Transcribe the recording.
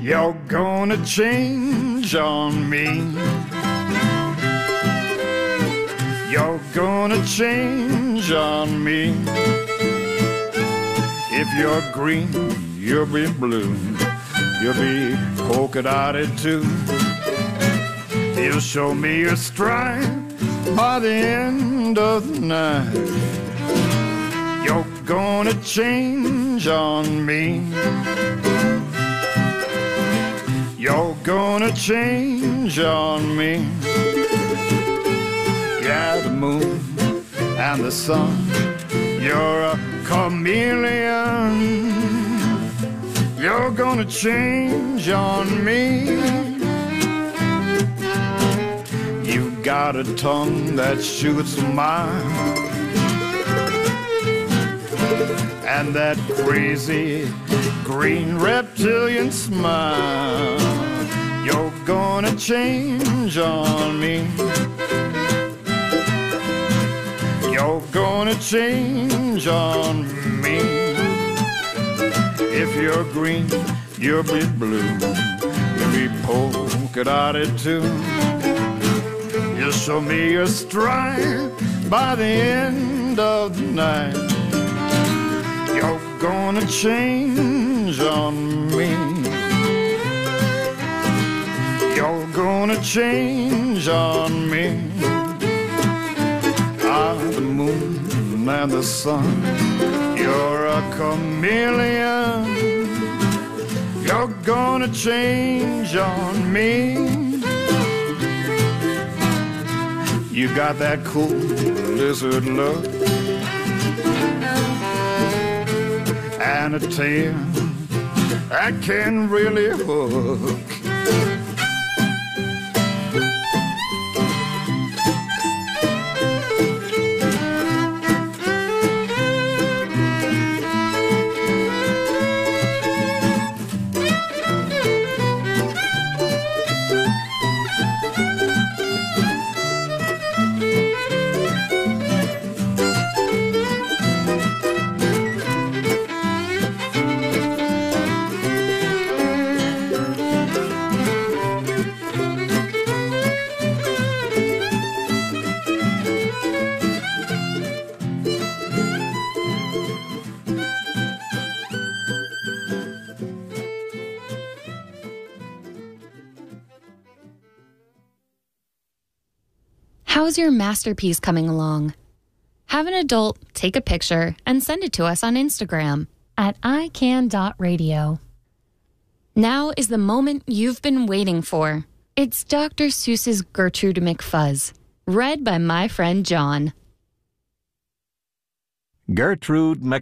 You're gonna change on me. You're gonna change on me. If you're green, you'll be blue. You'll be polka dotted too. You'll show me your stride by the end of the night. You're gonna change on me. You're gonna change on me. Yeah, the moon and the sun, you're a chameleon. You're gonna change on me. You got a tongue that shoots a mile, and that crazy green reptilian smile. You're gonna change on me. You're gonna change on me. If you're green, you'll be blue. You'll be polka dotted too. You'll show me your stride by the end of the night. You're gonna change on me. You're gonna change on me. Ah, the moon and the sun, you're a chameleon. You're gonna change on me. You got that cool lizard look and a tail that can really hook. How's your masterpiece coming along? Have an adult take a picture and send it to us on Instagram at ican.radio. Now is the moment you've been waiting for. It's Dr. Seuss's Gertrude McFuzz, read by my friend John. Gertrude McFuzz.